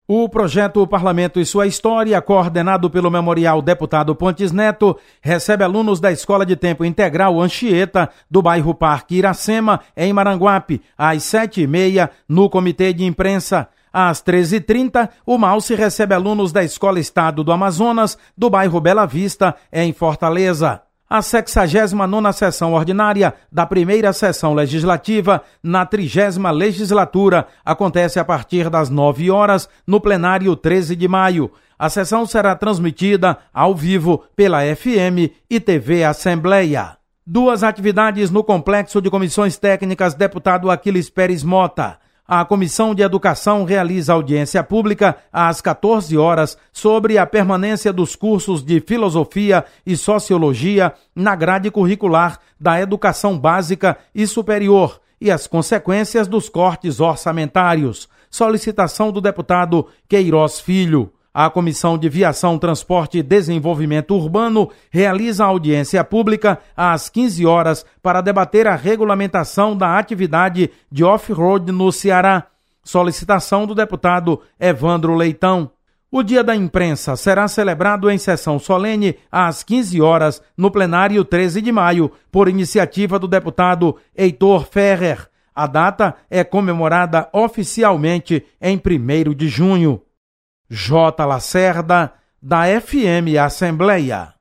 O projeto Parlamento e Sua História, coordenado pelo Memorial Deputado Pontes Neto, recebe alunos da Escola de Tempo Integral Anchieta, do bairro Parque Iracema, em Maranguape, às 7h30, no Comitê de Imprensa. Às 13h30, o Malce recebe alunos da Escola Estado do Amazonas, do bairro Bela Vista, em Fortaleza. A 69ª sessão ordinária da primeira sessão legislativa na 30ª legislatura acontece a partir das 9 horas no plenário 13 de maio. A sessão será transmitida ao vivo pela FM e TV Assembleia. Duas atividades no Complexo de Comissões Técnicas deputado Aquiles Pérez Mota. A Comissão de Educação realiza audiência pública às 14 horas sobre a permanência dos cursos de Filosofia e Sociologia na grade curricular da Educação Básica e Superior e as consequências dos cortes orçamentários. Solicitação do deputado Queiroz Filho. A Comissão de Viação, Transporte e Desenvolvimento Urbano realiza audiência pública às 15 horas para debater a regulamentação da atividade de off-road no Ceará. Solicitação do deputado Evandro Leitão. O Dia da Imprensa será celebrado em sessão solene às 15 horas no plenário 13 de maio, por iniciativa do deputado Heitor Ferrer. A data é comemorada oficialmente em 1º de junho. J. Lacerda, da FM Assembleia.